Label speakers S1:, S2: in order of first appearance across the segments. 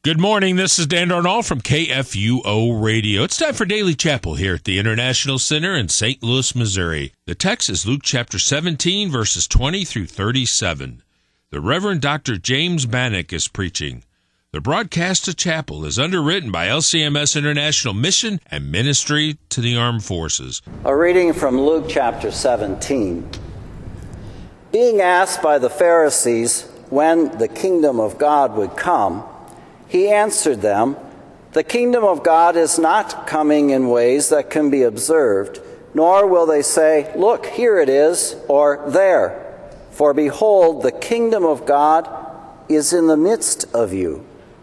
S1: Good morning. This is Dan Darnall from KFUO Radio. It's time for Daily Chapel here at the International Center in St. Louis, Missouri. The text is Luke chapter 17, verses 20 through 37. The Reverend Dr. James Bannock is preaching. The broadcast of chapel is underwritten by LCMS International Mission and Ministry to the Armed Forces.
S2: A reading from Luke chapter 17. Being asked by the Pharisees when the kingdom of God would come, he answered them, "The kingdom of God is not coming in ways that can be observed, nor will they say, 'Look, here it is,' or 'there.' For behold, the kingdom of God is in the midst of you."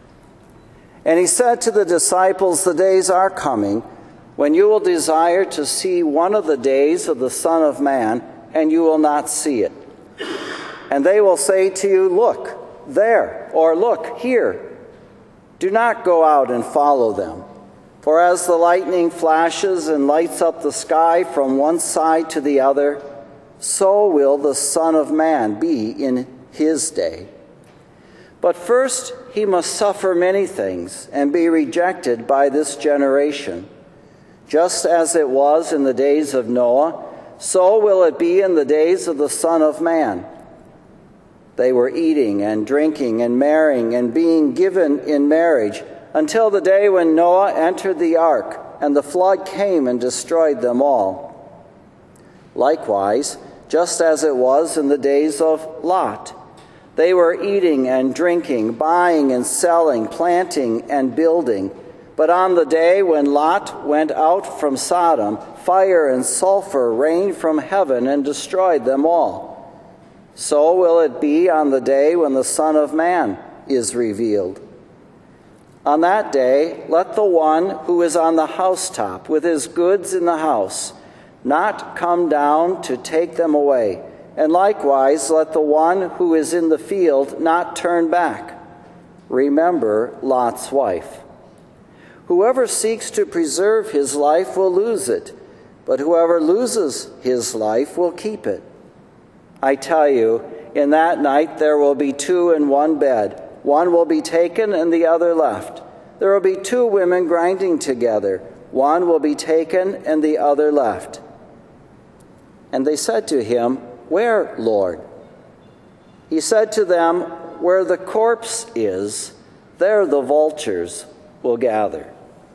S2: And he said to the disciples, "The days are coming when you will desire to see one of the days of the Son of Man, and you will not see it. And they will say to you, 'Look, there,' or 'Look, here.' Do not go out and follow them. For as the lightning flashes and lights up the sky from one side to the other, so will the Son of Man be in his day. But first he must suffer many things and be rejected by this generation. Just as it was in the days of Noah, so will it be in the days of the Son of Man. They were eating and drinking and marrying and being given in marriage until the day when Noah entered the ark and the flood came and destroyed them all. Likewise, just as it was in the days of Lot, they were eating and drinking, buying and selling, planting and building. But on the day when Lot went out from Sodom, fire and sulfur rained from heaven and destroyed them all. So will it be on the day when the Son of Man is revealed. On that day, let the one who is on the housetop with his goods in the house not come down to take them away, and likewise let the one who is in the field not turn back. Remember Lot's wife. Whoever seeks to preserve his life will lose it, but whoever loses his life will keep it. I tell you, in that night there will be two in one bed. One will be taken and the other left. There will be two women grinding together. One will be taken and the other left." And they said to him, "Where, Lord?" He said to them, "Where the corpse is, there the vultures will gather."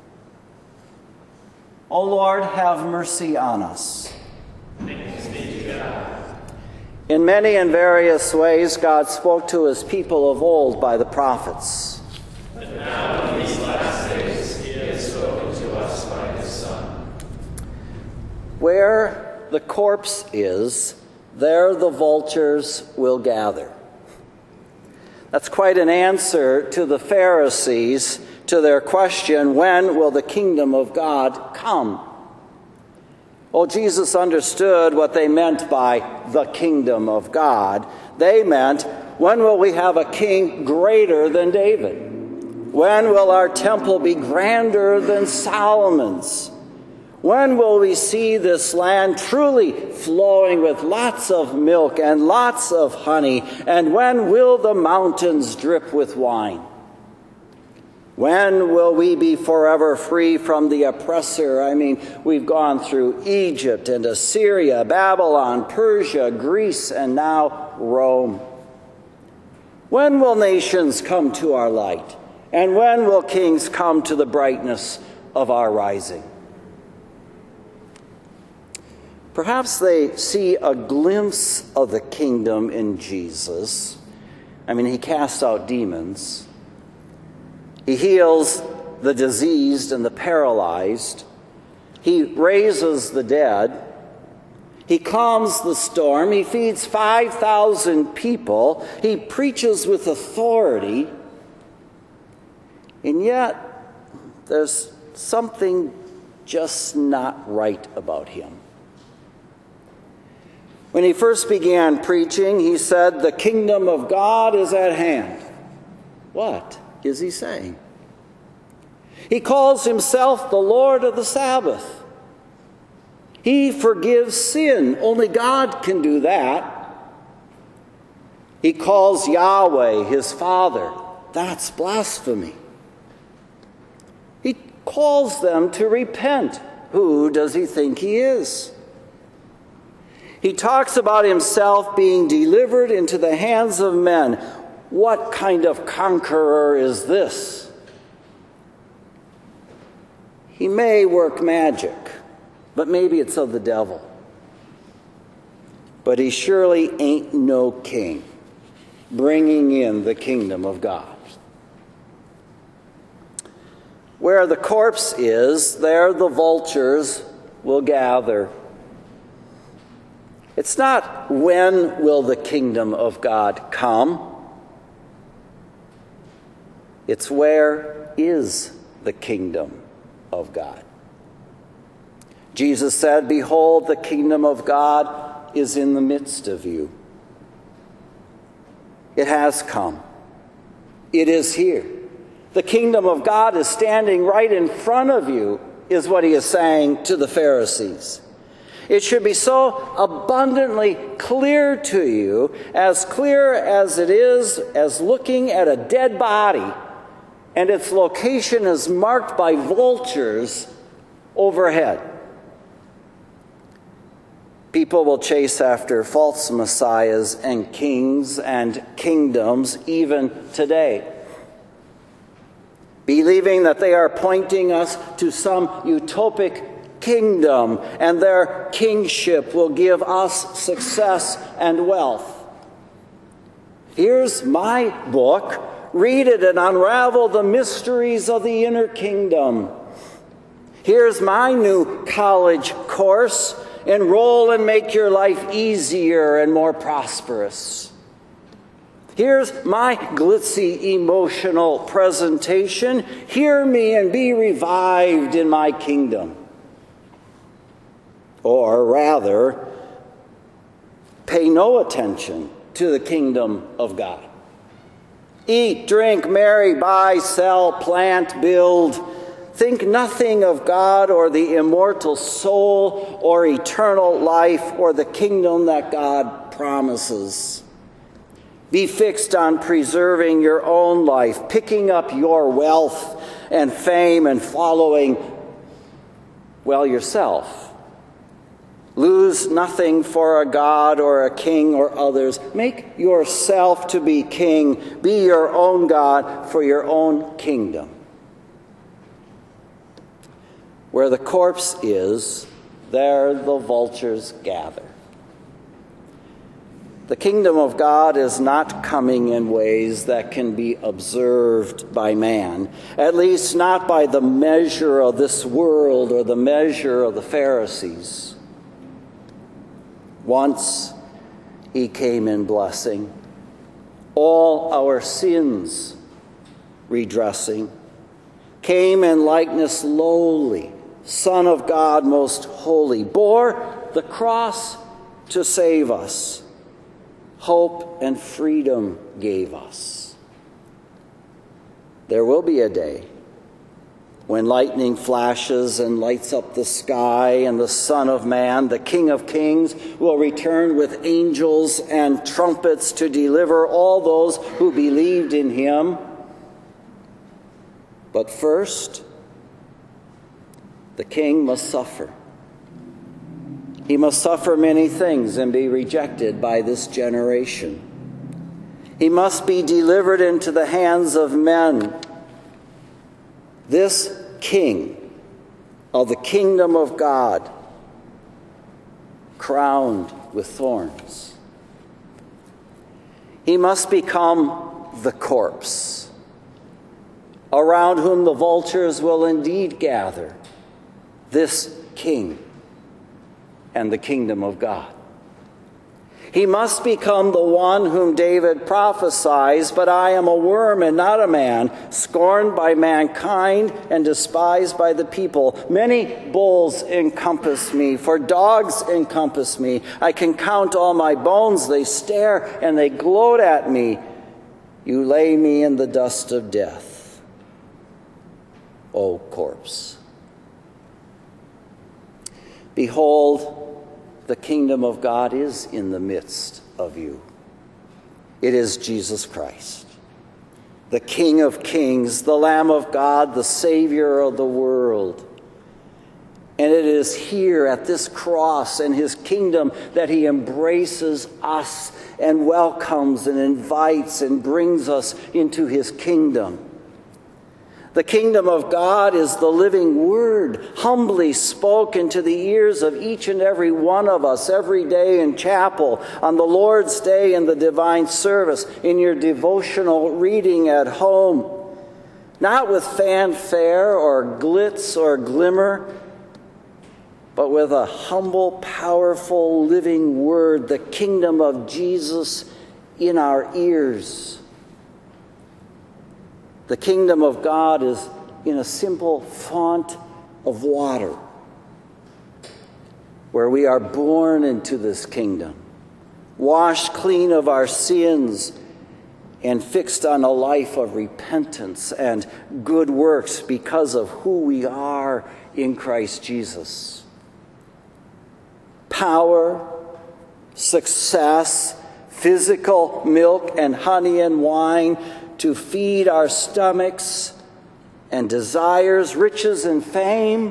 S2: O Lord, have mercy on us. In many and various ways, God spoke to his people of old by the prophets.
S3: But now in these last days, he has spoken to us by his Son.
S2: Where the corpse is, there the vultures will gather. That's quite an answer to the Pharisees to their question, when will the kingdom of God come? Well, Jesus understood what they meant by the kingdom of God. They meant, when will we have a king greater than David? When will our temple be grander than Solomon's? When will we see this land truly flowing with lots of milk and lots of honey? And when will the mountains drip with wine? When will we be forever free from the oppressor? I mean, we've gone through Egypt and Assyria, Babylon, Persia, Greece, and now Rome. When will nations come to our light? And when will kings come to the brightness of our rising? Perhaps they see a glimpse of the kingdom in Jesus. I mean, he casts out demons. He heals the diseased and the paralyzed. He raises the dead. He calms the storm. He feeds 5,000 people. He preaches with authority. And yet, there's something just not right about him. When he first began preaching, he said, "The kingdom of God is at hand." What is he saying? He calls himself the Lord of the Sabbath. He forgives sin. Only God can do that. He calls Yahweh his Father. That's blasphemy. He calls them to repent. Who does he think he is? He talks about himself being delivered into the hands of men. What kind of conqueror is this? He may work magic, but maybe it's of the devil. But he surely ain't no king bringing in the kingdom of God. Where the corpse is, there the vultures will gather. It's not when will the kingdom of God come. It's where is the kingdom of God. Jesus said, "Behold, the kingdom of God is in the midst of you." It has come. It is here. The kingdom of God is standing right in front of you, is what he is saying to the Pharisees. It should be so abundantly clear to you, as clear as it is as looking at a dead body, and its location is marked by vultures overhead. People will chase after false messiahs and kings and kingdoms even today, believing that they are pointing us to some utopic kingdom, and their kingship will give us success and wealth. Here's my book. Read it and unravel the mysteries of the inner kingdom. Here's my new college course. Enroll and make your life easier and more prosperous. Here's my glitzy emotional presentation. Hear me and be revived in my kingdom. Or rather, pay no attention to the kingdom of God. Eat, drink, marry, buy, sell, plant, build. Think nothing of God or the immortal soul or eternal life or the kingdom that God promises. Be fixed on preserving your own life, picking up your wealth and fame and following, well, yourself. Lose nothing for a God or a king or others. Make yourself to be king. Be your own God for your own kingdom. Where the corpse is, there the vultures gather. The kingdom of God is not coming in ways that can be observed by man, at least not by the measure of this world or the measure of the Pharisees. Once he came in blessing, all our sins redressing, came in likeness lowly, Son of God most holy, bore the cross to save us, hope and freedom gave us. There will be a day when lightning flashes and lights up the sky, and the Son of Man, the King of Kings, will return with angels and trumpets to deliver all those who believed in him. But first, the King must suffer. He must suffer many things and be rejected by this generation. He must be delivered into the hands of men. This King of the kingdom of God, crowned with thorns. He must become the corpse, around whom the vultures will indeed gather, this King and the kingdom of God. He must become the one whom David prophesies, "But I am a worm and not a man, scorned by mankind and despised by the people. Many bulls encompass me, for dogs encompass me. I can count all my bones. They stare and they gloat at me. You lay me in the dust of death, O corpse." Behold, the kingdom of God is in the midst of you. It is Jesus Christ. the King of Kings, the Lamb of God, the Savior of the world. And it is here at this cross and his kingdom that he embraces us and welcomes and invites and brings us into his kingdom. The kingdom of God is the living word, humbly spoken to the ears of each and every one of us every day in chapel, on the Lord's Day in the divine service, in your devotional reading at home. Not with fanfare or glitz or glimmer, but with a humble, powerful, living word, the kingdom of Jesus in our ears. The kingdom of God is in a simple font of water, where we are born into this kingdom, washed clean of our sins, and fixed on a life of repentance and good works because of who we are in Christ Jesus. Power, success, physical milk and honey and wine to feed our stomachs, and desires, riches and fame.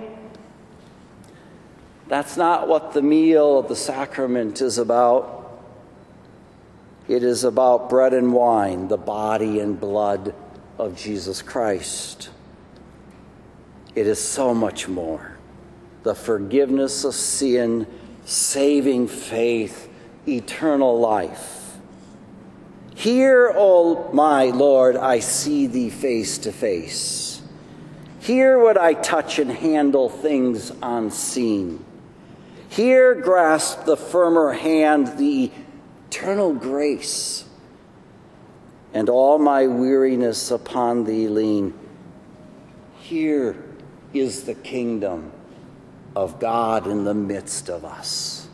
S2: That's not what the meal of the sacrament is about. It is about bread and wine, the body and blood of Jesus Christ. It is so much more. The forgiveness of sin, saving faith, eternal life. Here, O my Lord, I see thee face to face. Here would I touch and handle things unseen. Here grasp the firmer hand, the eternal grace, and all my weariness upon thee lean. Here is the kingdom of God in the midst of us.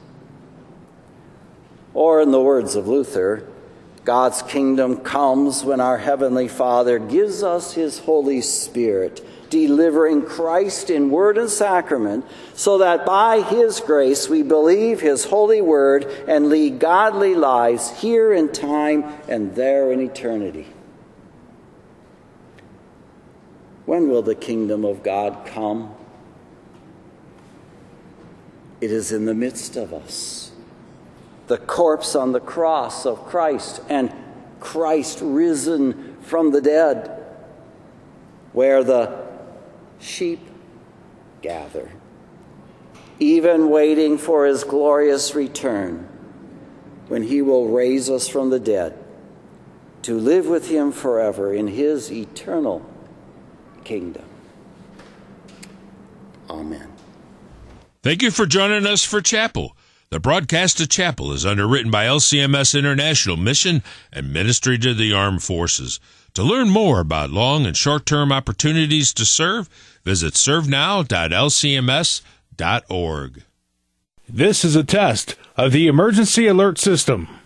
S2: Or in the words of Luther, God's kingdom comes when our Heavenly Father gives us his Holy Spirit, delivering Christ in word and sacrament, so that by his grace we believe his holy word and lead godly lives here in time and there in eternity. When will the kingdom of God come? It is in the midst of us. The corpse on the cross of Christ and Christ risen from the dead, where the sheep gather, even waiting for his glorious return, when he will raise us from the dead to live with him forever in his eternal kingdom. Amen.
S1: Thank you for joining us for Chapel. The broadcast of Chapel is underwritten by LCMS International Mission and Ministry to the Armed Forces. To learn more about long and short-term opportunities to serve, visit servenow.lcms.org.
S4: This is a test of the Emergency Alert System.